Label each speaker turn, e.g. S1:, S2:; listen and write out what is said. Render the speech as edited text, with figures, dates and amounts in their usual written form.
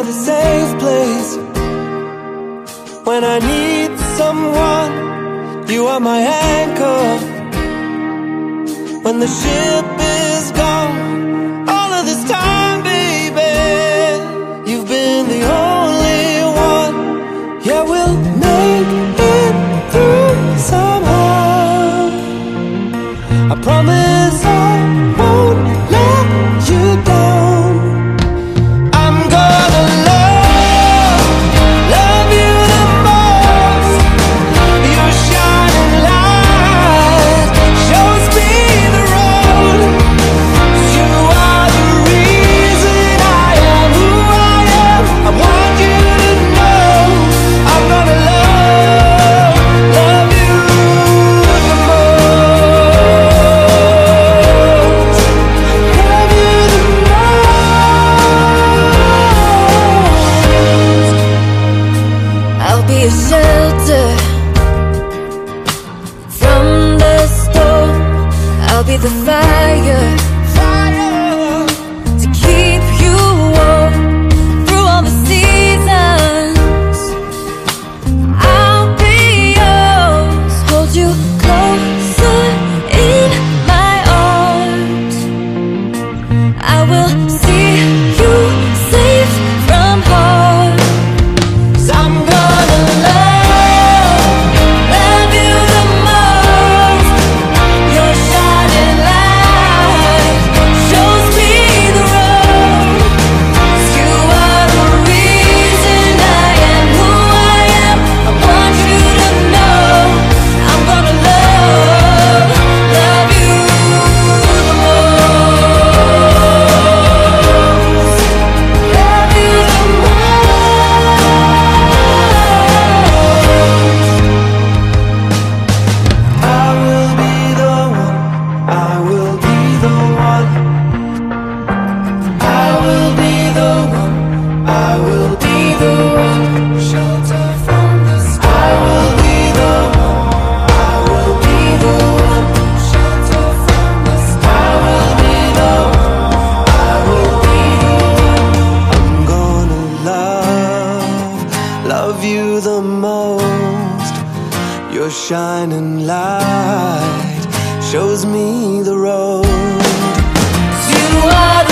S1: a safe place. When I need someone, you are my anchor. When the ship is gone, all of this time, baby, you've been the only one. Yeah, we'll make it through somehow. I promise I won't let you down. I'm gonna love you the most. Your shining light shows me the road. You are the reason I am who I am. I want you to know I'm gonna love you the most. Love you the most.
S2: I'll be a shelter from the storm. I'll be the fire to keep you warm through all the seasons. I'll be yours, hold you closer in my arms. I will see you safe from harm. 'Cause I'm gonna love you the most. Your shining light shows me the road. 'Cause you are the reason I am who I am. I want you to know I'm gonna love you the most. Love you the most.
S1: I will be the one. I will be the one. I will be the one. I will be the one. Shelter from the storm. I will be the one. I will be the one. Shelter from the storm. I will be the one. I will be the one. I'm gonna love you the most. Your shining light shows me the road. 'Cause you are